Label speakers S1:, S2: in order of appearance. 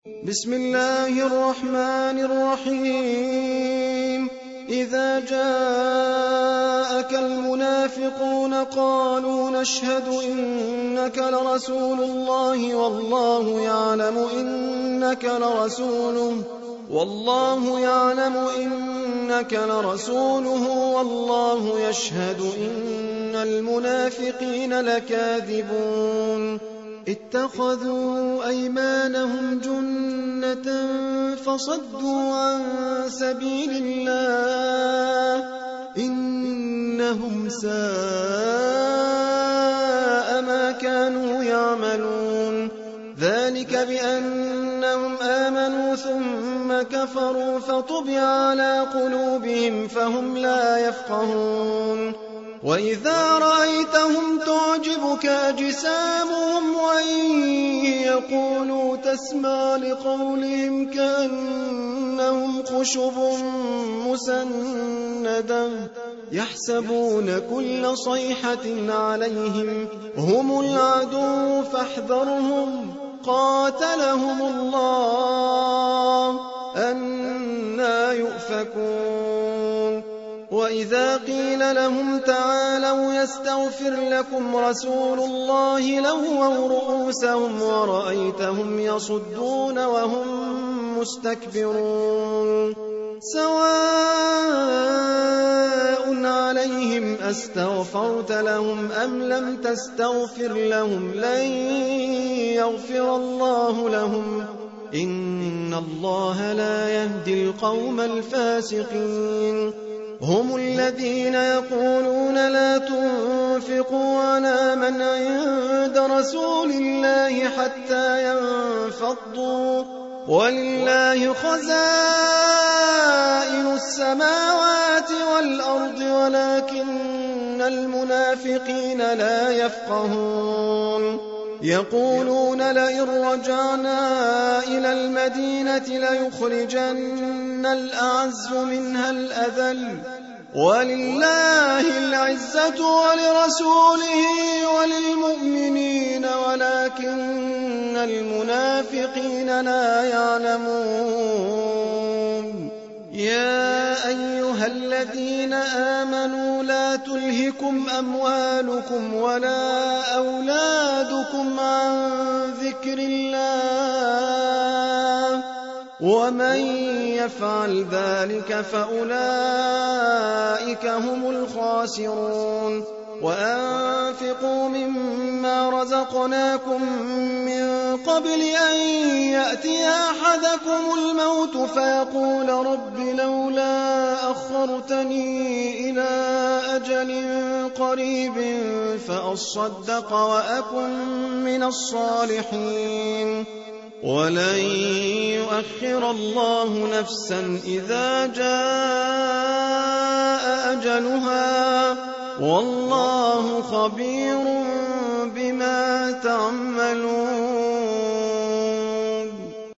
S1: بسم الله الرحمن الرحيم إذا جاءك المنافقون قالوا نشهد إنك لرسول الله والله يعلم إنك لرسوله والله يشهد إن المنافقين لكاذبون اتخذوا أيمانهم جنة فصدوا عن سبيل الله إنهم ساء ما كانوا يعملون ذلك بأنهم آمنوا ثم كفروا فطبع على قلوبهم فهم لا يفقهون وإذا رأيتهم تعجبك أجسامهم وإن يقولوا تسمع لقولهم كأنهم خشب مسندة يحسبون كل صيحة عليهم هم العدو فاحذرهم قاتلهم الله أنى يؤفكون وإذا قيل لهم تعالوا يستغفر لكم رسول الله لووا رؤوسهم ورأيتهم يصدون وهم مستكبرون سواء عليهم أستغفرت لهم أم لم تستغفر لهم لن يغفر الله لهم إن الله لا يهدي القوم الفاسقين هم الذين يقولون لا تنفقوا على من عند رسول الله حتى ينفضوا ولله خزائن السماوات والأرض ولكن المنافقين لا يفقهون يقولون لئن رجعنا إلى المدينة ليخرجن الأعز منها الأذل ولله العزة ولرسوله وللمؤمنين ولكن المنافقين لا يعلمون يا أيها الذين آمنوا لا تلهكم أموالكم ولا أولادكم عن ذكر الله ومن يفعل ذلك فأولئك هم الخاسرون وأنفقوا مما رزقناكم من قبل أن يأتي أحدكم الموت فيقول رب لولا أخرتني إلى أجل قريب فأصدق وأكن من الصالحين ولن يؤخر الله نفسا إذا جاء أجلها والله خبير بما تعملون